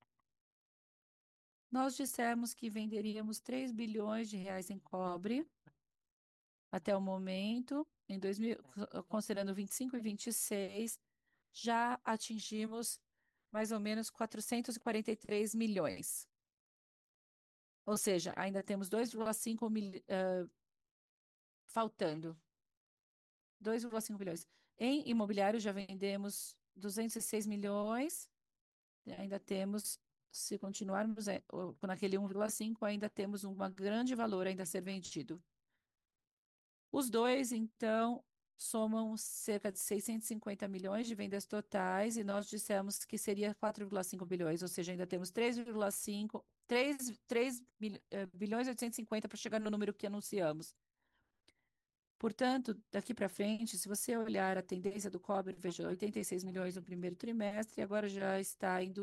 nós dissemos que venderíamos 3 bilhões de reais em cobre até o momento, em 2000, considerando 25 e 26, já atingimos mais ou menos 443 milhões. Ou seja, ainda temos 2,5 faltando, 2,5 bilhões. Em imobiliário já vendemos 206 milhões, e ainda temos, se continuarmos naquele 1,5, ainda temos um grande valor ainda a ser vendido. Os dois, então, somam cerca de 650 milhões de vendas totais e nós dissemos que seria 4,5 bilhões, ou seja, ainda temos 3,5, 3 bilhões e 850 para chegar no número que anunciamos. Portanto, daqui para frente, se você olhar a tendência do cobre, veja, 86 milhões no primeiro trimestre, agora já está em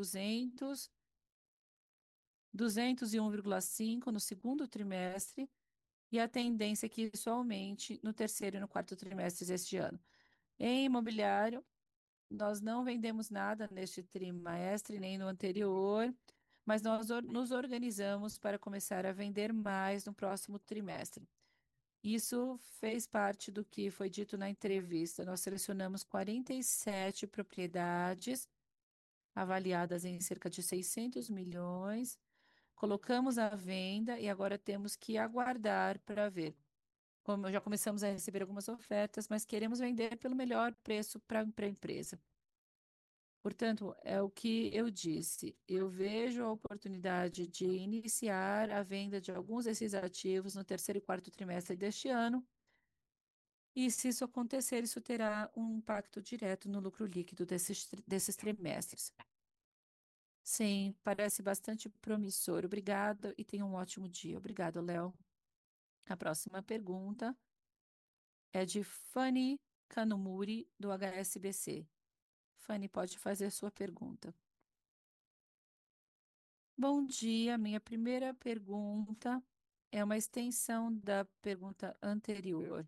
201,5 no segundo trimestre, e a tendência é que isso aumente no terceiro e no quarto trimestre deste ano. Em imobiliário, nós não vendemos nada neste trimestre, nem no anterior, mas nós nos organizamos para começar a vender mais no próximo trimestre. Isso fez parte do que foi dito na entrevista. Nós selecionamos 47 propriedades avaliadas em cerca de 600 milhões, colocamos à venda e agora temos que aguardar para ver. Como já começamos a receber algumas ofertas, mas queremos vender pelo melhor preço para a empresa. Portanto, é o que eu disse. Eu vejo a oportunidade de iniciar a venda de alguns desses ativos no terceiro e quarto trimestre deste ano. E se isso acontecer, isso terá um impacto direto no lucro líquido desses trimestres. Sim, parece bastante promissor. Obrigado e tenha um ótimo dia. Obrigado, Léo. A próxima pergunta é de Fanny Kanumuri, do HSBC. Fanny, pode fazer sua pergunta. Bom dia. Minha primeira pergunta é uma extensão da pergunta anterior.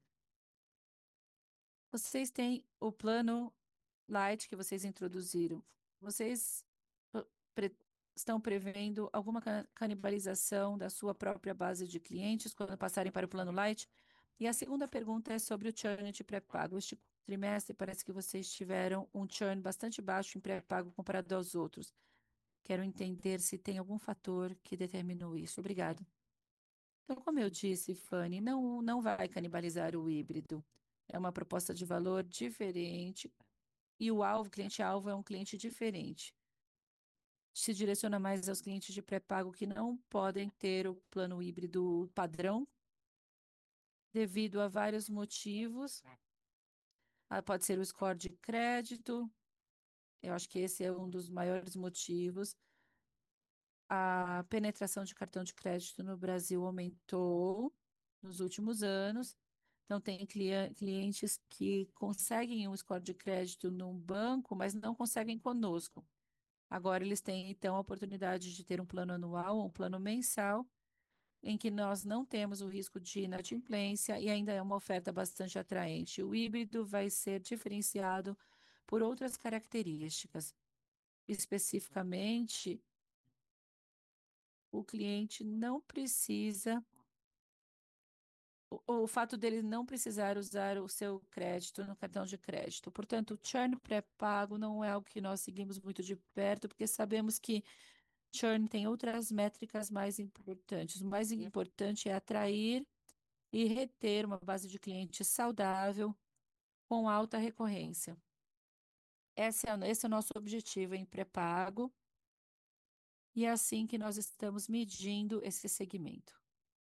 Vocês têm o plano Light que vocês introduziram. Vocês uh, pre- estão prevendo alguma canibalização da sua própria base de clientes quando passarem para o plano Light? E a segunda pergunta é sobre o churn de pré-pago. Este trimestre parece que vocês tiveram um churn bastante baixo em pré-pago comparado aos outros. Quero entender se tem algum fator que determinou isso. Obrigado. Então, como eu disse, Fanny, não vai canibalizar o híbrido. É uma proposta de valor diferente e o cliente-alvo é um cliente diferente. Se direciona mais aos clientes de pré-pago que não podem ter o plano híbrido padrão, devido a vários motivos. Pode ser o score de crédito, eu acho que esse é um dos maiores motivos. A penetração de cartão de crédito no Brasil aumentou nos últimos anos Então, tem clientes que conseguem um score de crédito num banco, mas não conseguem conosco. Agora, eles têm, então, a oportunidade de ter um plano anual ou um plano mensal, em que nós não temos o risco de inadimplência e ainda é uma oferta bastante atraente. O híbrido vai ser diferenciado por outras características. Especificamente, o cliente não precisa o fato dele não precisar usar o seu crédito no cartão de crédito. Portanto, o churn pré-pago não é algo que nós seguimos muito de perto, porque sabemos que churn tem outras métricas mais importantes. O mais importante é atrair e reter uma base de clientes saudável com alta recorrência. Esse é o nosso objetivo em pré-pago e é assim que nós estamos medindo esse segmento.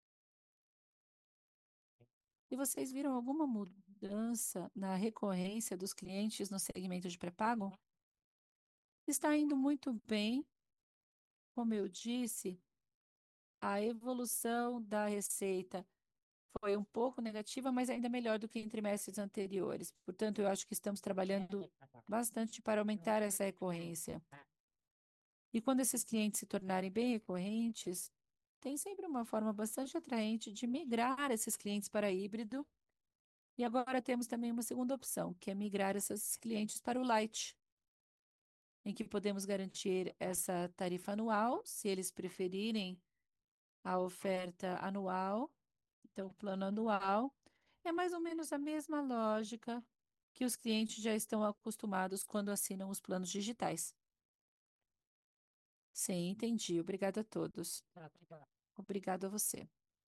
E vocês viram alguma mudança na recorrência dos clientes no segmento de pré-pago? Está indo muito bem, como eu disse, a evolução da receita foi um pouco negativa, mas ainda melhor do que em trimestres anteriores. Portanto, eu acho que estamos trabalhando bastante para aumentar essa recorrência. E quando esses clientes se tornarem bem recorrentes, tem sempre uma forma bastante atraente de migrar esses clientes para híbrido. E agora temos também uma segunda opção, que é migrar esses clientes para o Lite, em que podemos garantir essa tarifa anual, se eles preferirem a oferta anual. Então, o plano anual é mais ou menos a mesma lógica que os clientes já estão acostumados quando assinam os planos digitais. Sim, entendi. Obrigada a todos. Obrigado a você.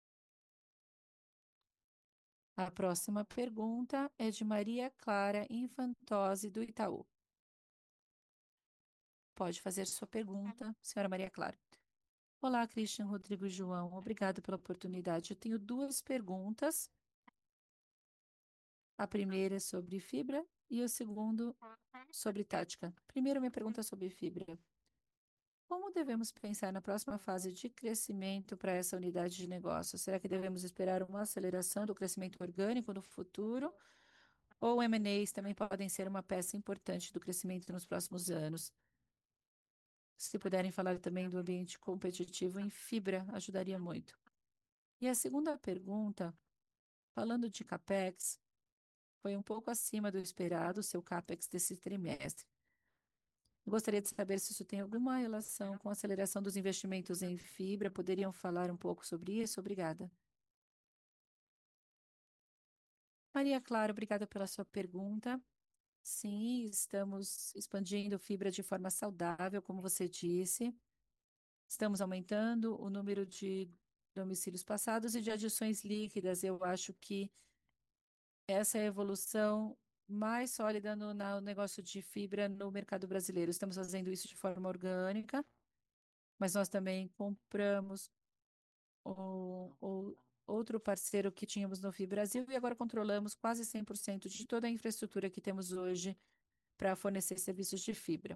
A próxima pergunta é de Maria Clara Infantozzi, do Itaú. Pode fazer sua pergunta, senhora Maria Clara. Olá, Christian, Rodrigo e João. Obrigado pela oportunidade. Eu tenho duas perguntas. A primeira é sobre fibra e o segundo sobre tática. Primeiro, minha pergunta é sobre fibra. Como devemos pensar na próxima fase de crescimento para essa unidade de negócio? Será que devemos esperar uma aceleração do crescimento orgânico no futuro? Ou M&As também podem ser uma peça importante do crescimento nos próximos anos? Se puderem falar também do ambiente competitivo em fibra, ajudaria muito. E a segunda pergunta, falando de CAPEX, foi um pouco acima do esperado, o seu CAPEX desse trimestre. Eu gostaria de saber se isso tem alguma relação com a aceleração dos investimentos em fibra. Poderiam falar um pouco sobre isso? Obrigada. Maria Clara, obrigada pela sua pergunta. Sim, estamos expandindo fibra de forma saudável, como você disse. Estamos aumentando o número de domicílios passados e de adições líquidas. Eu acho que essa é a evolução mais sólida no negócio de fibra no mercado brasileiro. Estamos fazendo isso de forma orgânica, mas nós também compramos o outro parceiro que tínhamos no FI Brasil e agora controlamos quase 100% de toda a infraestrutura que temos hoje para fornecer serviços de fibra.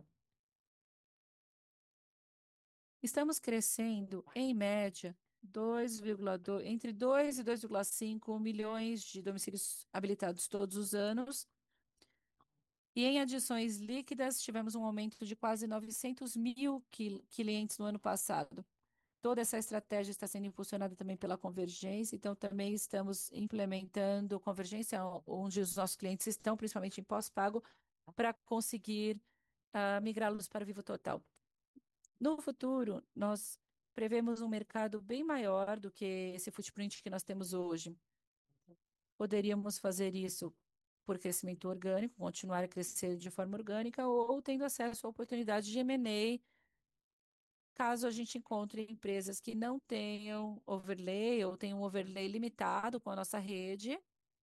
Estamos crescendo, em média, 2,2, entre 2 e 2,5 milhões de domicílios habilitados todos os anos. E em adições líquidas, tivemos um aumento de quase 900 mil clientes no ano passado. Toda essa estratégia está sendo impulsionada também pela convergência, então também estamos implementando convergência, onde os nossos clientes estão, principalmente em pós-pago, para conseguir migrá-los para o Vivo Total. No futuro, nós prevemos um mercado bem maior do que esse footprint que nós temos hoje. Poderíamos fazer isso por crescimento orgânico, continuar a crescer de forma orgânica, ou tendo acesso à oportunidade de M&A, caso a gente encontre empresas que não tenham overlay ou tenham um overlay limitado com a nossa rede,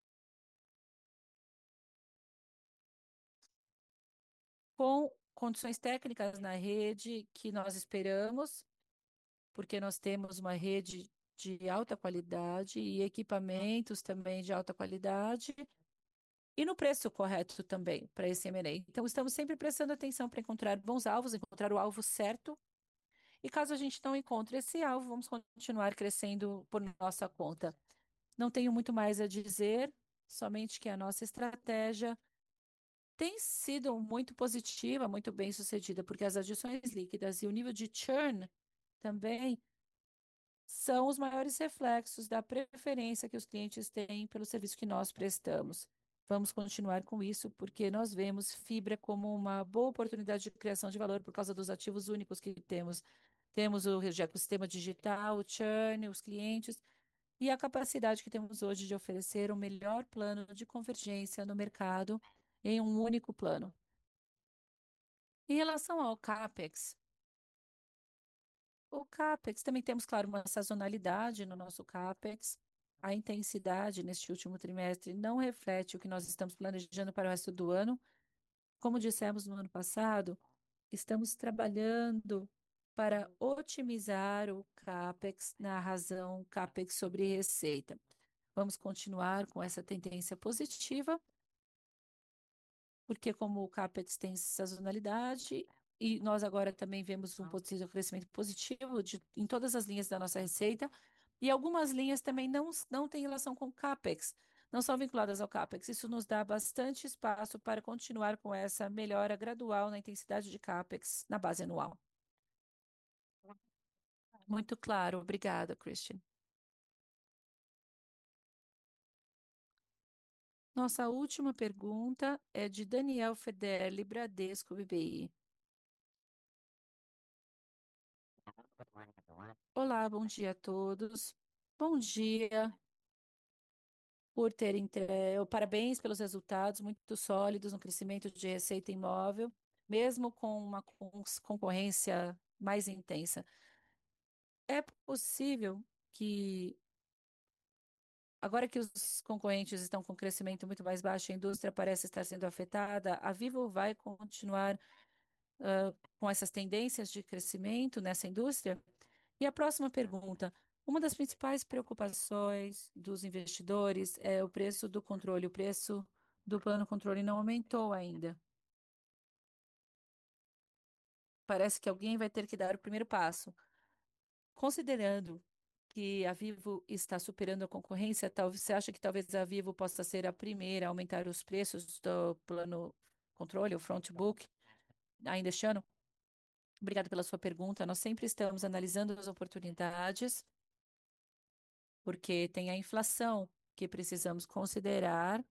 com condições técnicas na rede que nós esperamos, porque nós temos uma rede de alta qualidade e equipamentos também de alta qualidade, e no preço correto também para esse M&A. Então, estamos sempre prestando atenção para encontrar bons alvos, encontrar o alvo certo. E caso a gente não encontre esse alvo, vamos continuar crescendo por nossa conta. Não tenho muito mais a dizer. somente que a nossa estratégia tem sido muito positiva, muito bem sucedida, porque as adições líquidas e o nível de churn também são os maiores reflexos da preferência que os clientes têm pelo serviço que nós prestamos. Vamos continuar com isso, porque nós vemos fibra como uma boa oportunidade de criação de valor por causa dos ativos únicos que temos. Temos o ecossistema digital, o churn, os clientes e a capacidade que temos hoje de oferecer o melhor plano de convergência no mercado em um único plano. Em relação ao CAPEX, o CAPEX também temos, claro, uma sazonalidade no nosso CAPEX. A intensidade neste último trimestre não reflete o que nós estamos planejando para o resto do ano. Como dissemos no ano passado, estamos trabalhando para otimizar o CAPEX na razão CAPEX sobre receita. Vamos continuar com essa tendência positiva porque como o CAPEX tem sazonalidade e nós agora também vemos um possível crescimento positivo em todas as linhas da nossa receita, e algumas linhas também não têm relação com o CAPEX, não são vinculadas ao CAPEX. Isso nos dá bastante espaço para continuar com essa melhora gradual na intensidade de CAPEX na base anual. Muito claro, obrigada, Christian. Nossa última pergunta é de Daniel Federle, Bradesco BBI. Olá, bom dia a todos. Bom dia por terem. Parabéns pelos resultados muito sólidos no crescimento de receita imóvel, mesmo com uma concorrência mais intensa. É possível que, agora que os concorrentes estão com crescimento muito mais baixo, a indústria parece estar sendo afetada, a Vivo vai continuar com essas tendências de crescimento nessa indústria? E a próxima pergunta: uma das principais preocupações dos investidores é o preço do controle. O preço do plano controle não aumentou ainda. Parece que alguém vai ter que dar o primeiro passo. Considerando que a Vivo está superando a concorrência, você acha que talvez a Vivo possa ser a primeira a aumentar os preços do plano controle, o front book, ainda este ano? Obrigada pela sua pergunta. Nós sempre estamos analisando as oportunidades porque tem a inflação que precisamos considerar.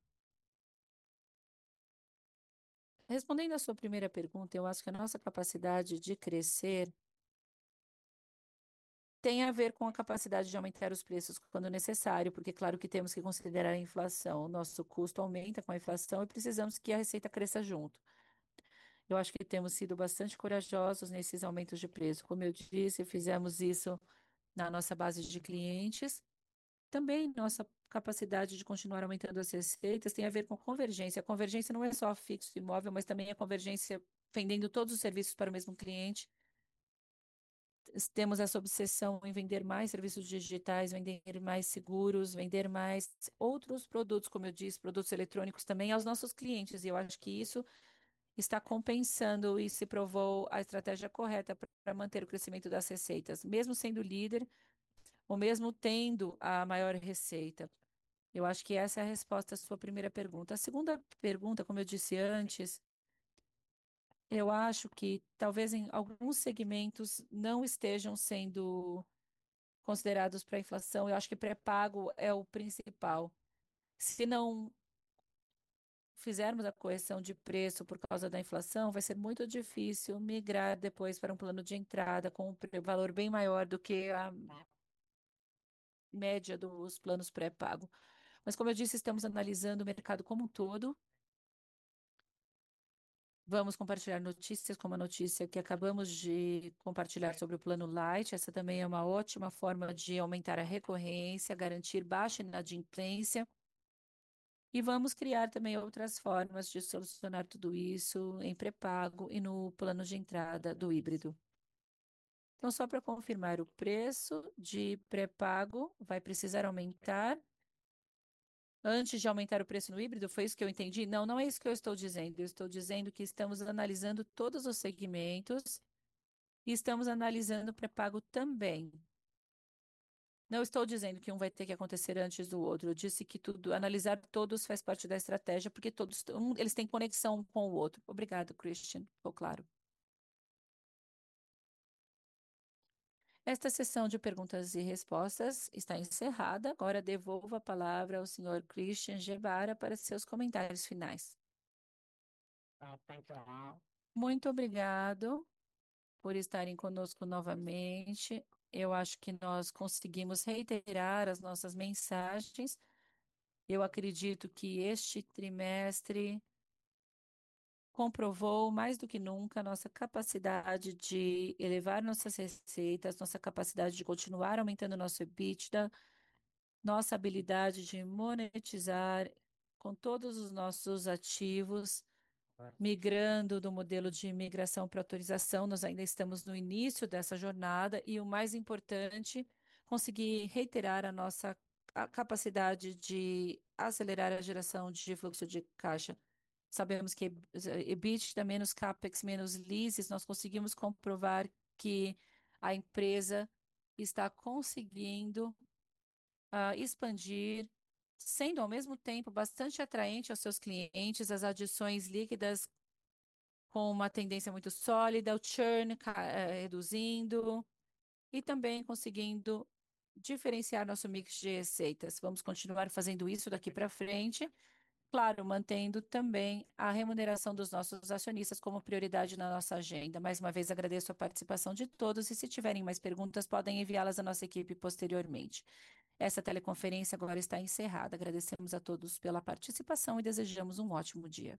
Respondendo à sua primeira pergunta, eu acho que a nossa capacidade de crescer tem a ver com a capacidade de aumentar os preços quando necessário, porque, claro, que temos que considerar a inflação. O nosso custo aumenta com a inflação e precisamos que a receita cresça junto. Eu acho que temos sido bastante corajosos nesses aumentos de preço. Como eu disse, fizemos isso na nossa base de clientes. Também nossa capacidade de continuar aumentando as receitas tem a ver com convergência. A convergência não é só fixo e imóvel, mas também a convergência vendendo todos os serviços para o mesmo cliente. Temos essa obsessão em vender mais serviços digitais, vender mais seguros, vender mais outros produtos, como eu disse, produtos eletrônicos também aos nossos clientes. E eu acho que isso está compensando e se provou a estratégia correta para manter o crescimento das receitas, mesmo sendo líder ou mesmo tendo a maior receita. Eu acho que essa é a resposta à sua primeira pergunta. A segunda pergunta, como eu disse antes, eu acho que talvez em alguns segmentos não estejam sendo considerados para a inflação. Eu acho que pré-pago é o principal. Se não fizermos a correção de preço por causa da inflação, vai ser muito difícil migrar depois para um plano de entrada com um valor bem maior do que a média dos planos pré-pago. Mas, como eu disse, estamos analisando o mercado como um todo. Vamos compartilhar notícias, como a notícia que acabamos de compartilhar sobre o plano Light. Essa também é uma ótima forma de aumentar a recorrência, garantir baixa inadimplência. E vamos criar também outras formas de solucionar tudo isso em pré-pago e no plano de entrada do híbrido. Então, só para confirmar, o preço de pré-pago vai precisar aumentar antes de aumentar o preço no híbrido? Foi isso que eu entendi? Não, não é isso que eu estou dizendo. Eu estou dizendo que estamos analisando todos os segmentos e estamos analisando o pré-pago também. Não estou dizendo que um vai ter que acontecer antes do outro. Eu disse que tudo, analisar todos faz parte da estratégia, porque todos, eles têm conexão um com o outro. Obrigado, Christian. Ficou claro. Esta sessão de perguntas e respostas está encerrada. Agora devolvo a palavra ao senhor Christian Gebara para seus comentários finais. Muito obrigado por estarem conosco novamente. Eu acho que nós conseguimos reiterar as nossas mensagens. Eu acredito que este trimestre comprovou mais do que nunca a nossa capacidade de elevar nossas receitas, nossa capacidade de continuar aumentando nosso EBITDA, nossa habilidade de monetizar com todos os nossos ativos, migrando do modelo de imigração para autorização. Nós ainda estamos no início dessa jornada e o mais importante, conseguir reiterar a nossa capacidade de acelerar a geração de fluxo de caixa. Sabemos que EBITDA menos CAPEX menos leases, nós conseguimos comprovar que a empresa está conseguindo expandir, sendo ao mesmo tempo bastante atraente aos seus clientes, as adições líquidas com uma tendência muito sólida, o churn reduzindo e também conseguindo diferenciar nosso mix de receitas. Vamos continuar fazendo isso daqui para frente, claro, mantendo também a remuneração dos nossos acionistas como prioridade na nossa agenda. Mais uma vez agradeço a participação de todos e se tiverem mais perguntas, podem enviá-las à nossa equipe posteriormente. Essa teleconferência agora está encerrada. Agradecemos a todos pela participação e desejamos um ótimo dia.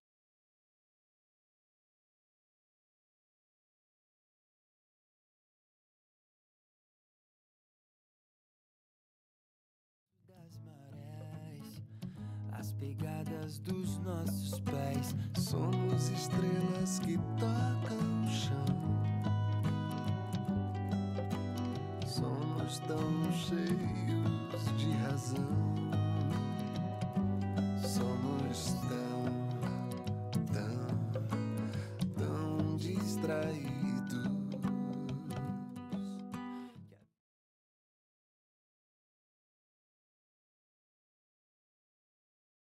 Das marés, as pegadas dos nossos pés, somos estrelas que tocam o chão. Somos tão cheios de razão. Somos tão distraídos.